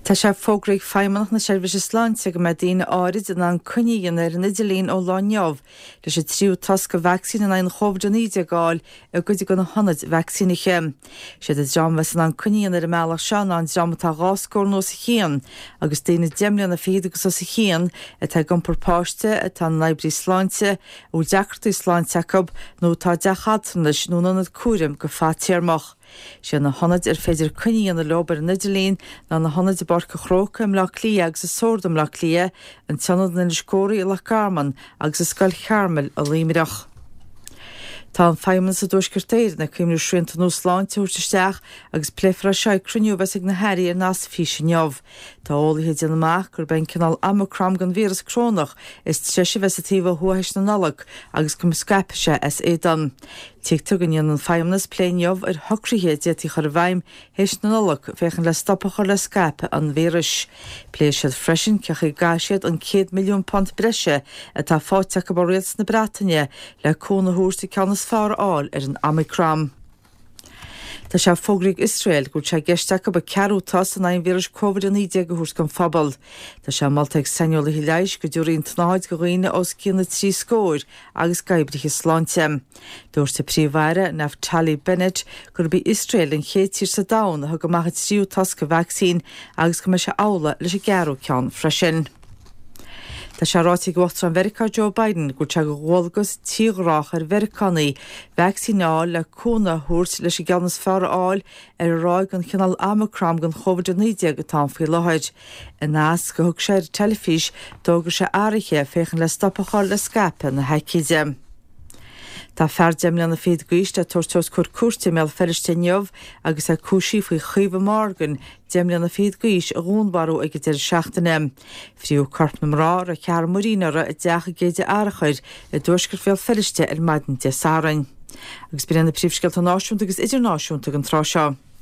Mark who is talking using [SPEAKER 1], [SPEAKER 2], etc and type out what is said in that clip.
[SPEAKER 1] Tá sé fógraigh feimimech na seirbhís Isláinte go méid daoine áirid in an cuiníon ar an Idirlín ó Láinneamh leis sé tríú tasca vaccín in an chomhdaníide gáil a gcuide go na honad vaccíniche. Sé de dramhas in an cuiníon ar meach seán an dramatá gáscóir nó sa chéan, agus daoine deimlean na féad agus sa chéan atá gumpur páiste atá Naibrí Isláinte ó deachtartú Isláinte Jacob nó tá deachadnas nó nanad cuairim go fátíarmach. Sé na honad féidir cuiníon na lobar in Idirlín ná na honad barca chróca am le clí agus a sórdam le clia an tionad na scóirí le Garman agus a scoil chearmil a líimireach. Tá an feimman sa dúisgurtéir na cuimú srianta nó Sláinte úirteisteach agus pléfra se cruniú bheits na heirí ar nás físe neamh. Tá ólaithe déanamach gur ben cinál Omicron gan vírus crónach is treisi vesitífa thuhéis na nolach agus cum scaipise as édan. Tíigtar gan an feimnas pléineamh ar thocríthe détí chur bhaim héis na nolach féchan le stoppachar le scape an vírus. Pléisiad freisin cecha gaisiad an 100 milliún pont breise atá fáteach go réals na Bretainne le cóna thuairsta ceannas fár áil ar an Omicron. Tá sé fógraigh Israel go sé geisteach go cearútas an vírus COVID-19 go thuairt gan phobal. Tá sé maltaigh seiniola hí leiis go dúiríonn tnáid go dhaoine os cíanna trí scóir agus gaibrithe Sláinte. Dúirta príomhhaire Naftali Bennett gur bhí Israel an chéadtír sa dán a go maithe tríú tasca vaccín agus go me se ála leis a gearú ceann freisin. Tá sé rátaí gohachtar an Mheiriceá Joe Biden gur te go ghilgus tíghráach ar Mheiriceánaí vaccíneáil le cúna thuairt leis i gceannas fearr áil ar a ráig an cinál Omicron gan COVID-19 go tá faoi láthid. In nás go thug sé telefís dógur sé áirithe féchan le stoppachar le scape na heicíide. Tá feardeimlean na féad goiste tuairteos chuir cuairte mé feriste neamh agus a cúsí faoi chuomh margan deimlean na féad gois a gúnbarú ag idir seachtaine. Friú corpnam rá a cear morínára a deacha géide árachaid a dúisgur féal feriste ar maidin de Sárain. Agus bíanna príomhsceilt náisiúnta agus idirnáisiúnta an trá seo.